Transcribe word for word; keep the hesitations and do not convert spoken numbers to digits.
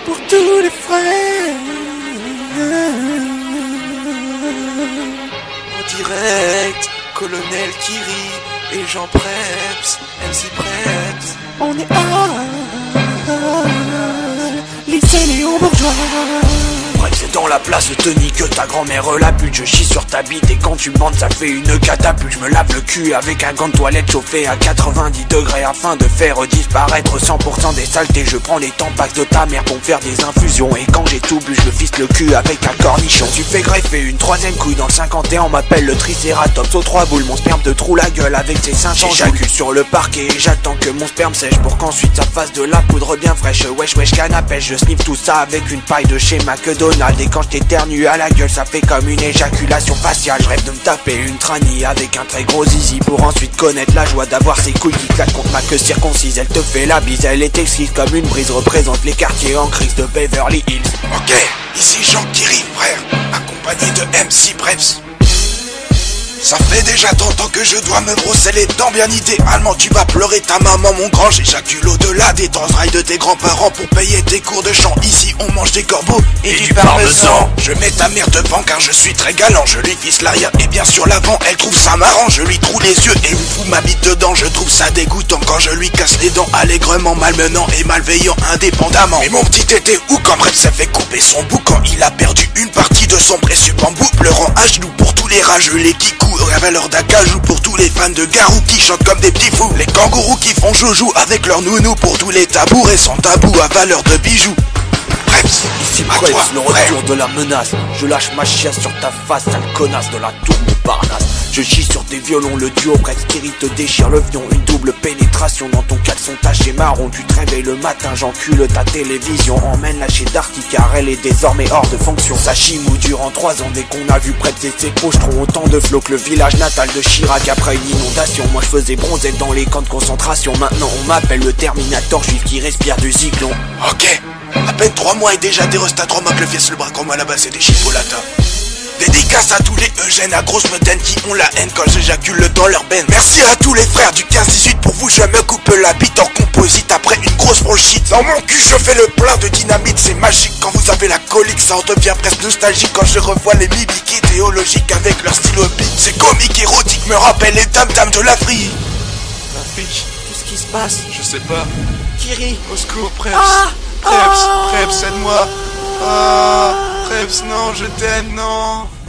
pour tous les frères. En direct, Colonel Kiri et Jean Preps, M C Preps. On est à lycée Léon Bourgeois. Bref, c'est dans la place de Tony que ta grand-mère la pute. Je chie sur ta bite et quand tu bandes ça fait une catapulte. Je me lave le cul avec un gant de toilette chauffé à quatre-vingt-dix degrés afin de faire disparaître cent pour cent des saletés. Je prends les tampax de ta mère pour faire des infusions. Et quand j'ai tout bu, je me fiste le cul avec un cornichon. Tu fais greffer une troisième couille dans le cinquante et un. On m'appelle le tricératops aux trois boules. Mon sperme te troue la gueule avec ses cinq cents. J'éjacule sur le parquet et j'attends que mon sperme sèche pour qu'ensuite ça fasse de la poudre bien fraîche. Wesh wesh canne à pêche, je sniffe tout ça avec une paille de chez McDonald's. Et quand je t'éternue à la gueule, ça fait comme une éjaculation faciale. Je rêve de me taper une tranie avec un très gros zizi pour ensuite connaître la joie d'avoir ses couilles qui claquent contre ma queue circoncise. Elle te fait la bise, elle est exquise comme une brise. Représente les quartiers en crise de Beverly Hills. Ok, ici Jean Kiri, frère, accompagné de M C Preps. Ça fait déjà trente ans que je dois me brosser les dents. Bien idéalement tu vas pleurer ta maman mon grand. J'éjacule au-delà des transailles de tes grands-parents pour payer tes cours de chant. Ici on mange des corbeaux et, et du, du parmesan. Je mets ta mère devant car je suis très galant. Je lui visse l'arrière et bien sûr l'avant. Elle trouve ça marrant, je lui trouve les yeux et lui fous ma bite dedans. Je trouve ça dégoûtant quand je lui casse les dents. Allègrement malmenant et malveillant indépendamment. Mais mon petit tété ou comme Rep s'est fait couper son bout quand il a perdu une partie de son précieux bambou. Pleurant à genoux pour tous les rageux, les kikous à valeur d'acajou pour tous les fans de garou qui chantent comme des petits fous. Les kangourous qui font joujou avec leur nounou pour tous les tabourets sans tabou à valeur de bijoux. Preps, ici Preps, le retour frère. De la menace. Je lâche ma chiasse sur ta face, sale connasse de la tour Montparnasse. Je chie sur tes violons, le duo Preps Kiri te déchire le fion. Une double pénétration dans ton caleçon taché marron. Tu te réveilles le matin, j'encule ta télévision. Emmène-la chez Darky car elle est désormais hors de fonction. Ça chimou durant trois ans dès qu'on a vu Preps et ses pochetrons. Autant de flots que le village natal de Chirac après une inondation. Moi je faisais bronzer dans les camps de concentration. Maintenant on m'appelle le Terminator juif qui respire du zyklon. Ok, à peine trois mois et déjà des restatromats que le fies le bras comme moi là-bas c'est des chipolatas. Dédicace à tous les Eugènes à grosse medaine qui ont la haine quand j'éjacule dans leur benne. Merci à tous les frères du quinze dix-huit, pour vous je me coupe la bite en composite après une grosse bronchite. Dans mon cul je fais le plein de dynamite, c'est magique quand vous avez la colique. Ça en devient presque nostalgique quand je revois les mimiques idéologiques avec leur stylo beat. C'est comique, érotique, me rappelle les tam-tams de l'Afrique. L'Afrique, qu'est-ce qui se passe? Je sais pas. Kiri, au secours, Preps. Ah Preps, ah Preps, aide-moi. Ah, Preps, non, je t'aime, non.